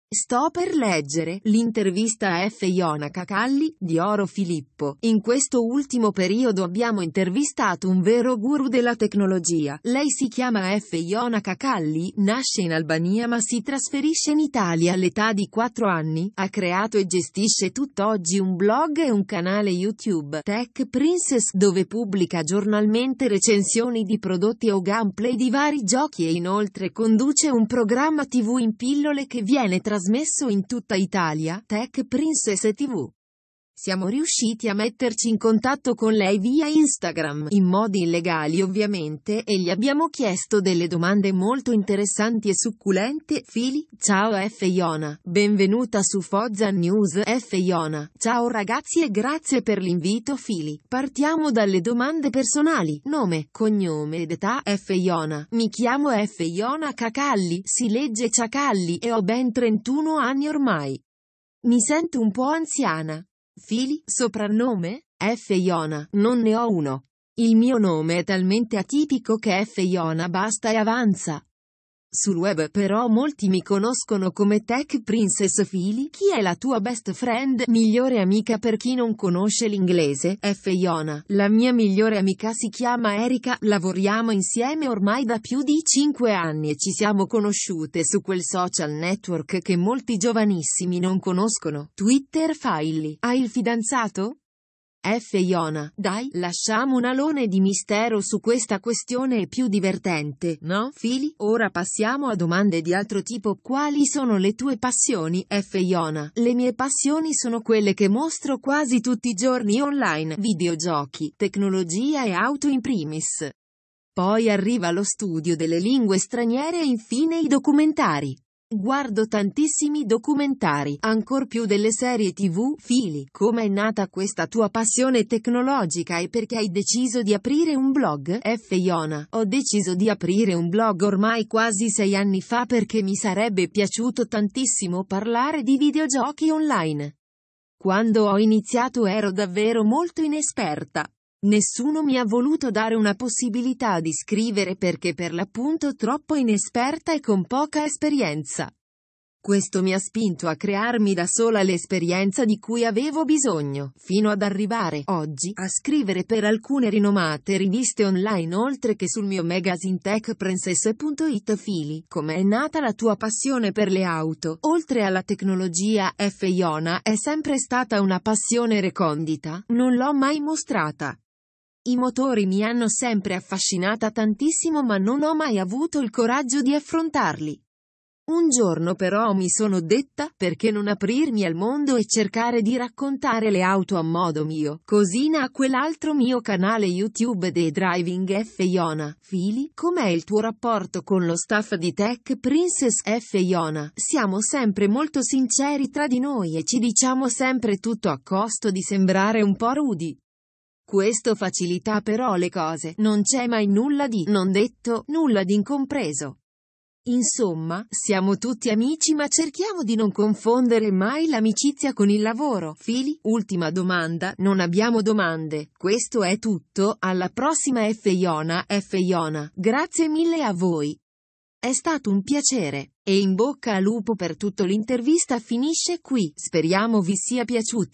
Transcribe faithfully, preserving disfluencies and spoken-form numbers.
Sto per leggere l'intervista a F. Iona Cacalli, di Oro Filippo. In questo ultimo periodo abbiamo intervistato un vero guru della tecnologia. Lei si chiama F. Iona Cacalli, nasce in Albania ma si trasferisce in Italia all'età di quattro anni. Ha creato e gestisce tutt'oggi un blog e un canale YouTube, Tech Princess, dove pubblica giornalmente recensioni di prodotti o gameplay di vari giochi e inoltre conduce un programma tivù in pillole che viene trasmesso trasmesso in tutta Italia, Tech Princess tivù. Siamo riusciti a metterci in contatto con lei via Instagram, in modi illegali ovviamente, e gli abbiamo chiesto delle domande molto interessanti e succulente. Fili, ciao F. Iona, benvenuta su Fozan News. F. Iona, ciao ragazzi e grazie per l'invito. Fili, partiamo dalle domande personali. Nome, cognome ed età. F. Iona, mi chiamo F. Iona Cacalli, si legge Ciacalli e ho ben trentuno anni ormai. Mi sento un po' anziana. Fili, soprannome? F. Iona, non ne ho uno. Il mio nome è talmente atipico che F. Iona basta e avanza. Sul web però molti mi conoscono come Tech Princess. Fili, chi è la tua best friend, migliore amica per chi non conosce l'inglese? F. Iona, la mia migliore amica si chiama Erika, lavoriamo insieme ormai da più di cinque anni e ci siamo conosciute su quel social network che molti giovanissimi non conoscono, Twitter. Fili, hai il fidanzato? F. Iona, dai, lasciamo un alone di mistero su questa questione, è più divertente, no? Fili, ora passiamo a domande di altro tipo. Quali sono le tue passioni? F. Iona, le mie passioni sono quelle che mostro quasi tutti i giorni online, videogiochi, tecnologia e auto in primis. Poi arriva lo studio delle lingue straniere e infine i documentari. Guardo tantissimi documentari, ancor più delle serie tivù. Fili, come è nata questa tua passione tecnologica e perché hai deciso di aprire un blog? F. Iona, ho deciso di aprire un blog ormai quasi sei anni fa perché mi sarebbe piaciuto tantissimo parlare di videogiochi online. Quando ho iniziato ero davvero molto inesperta. Nessuno mi ha voluto dare una possibilità di scrivere perché per l'appunto troppo inesperta e con poca esperienza. Questo mi ha spinto a crearmi da sola l'esperienza di cui avevo bisogno, fino ad arrivare, oggi, a scrivere per alcune rinomate riviste online oltre che sul mio magazine tech princess punto it. Fili, come è nata la tua passione per le auto? Oltre alla tecnologia, F. Iona, è sempre stata una passione recondita, non l'ho mai mostrata. I motori mi hanno sempre affascinata tantissimo ma non ho mai avuto il coraggio di affrontarli. Un giorno però mi sono detta, perché non aprirmi al mondo e cercare di raccontare le auto a modo mio? Così nacque l'altro mio canale YouTube, The Driving. F. Iona, Fili, com'è il tuo rapporto con lo staff di Tech Princess? F. Iona, siamo sempre molto sinceri tra di noi e ci diciamo sempre tutto a costo di sembrare un po' rudi. Questo facilita però le cose, non c'è mai nulla di non detto, nulla di incompreso. Insomma, siamo tutti amici ma cerchiamo di non confondere mai l'amicizia con il lavoro. Fili, ultima domanda, non abbiamo domande, questo è tutto, alla prossima. F. Iona, F. Iona, grazie mille a voi. È stato un piacere, e in bocca al lupo per tutto. L'intervista finisce qui, speriamo vi sia piaciuta.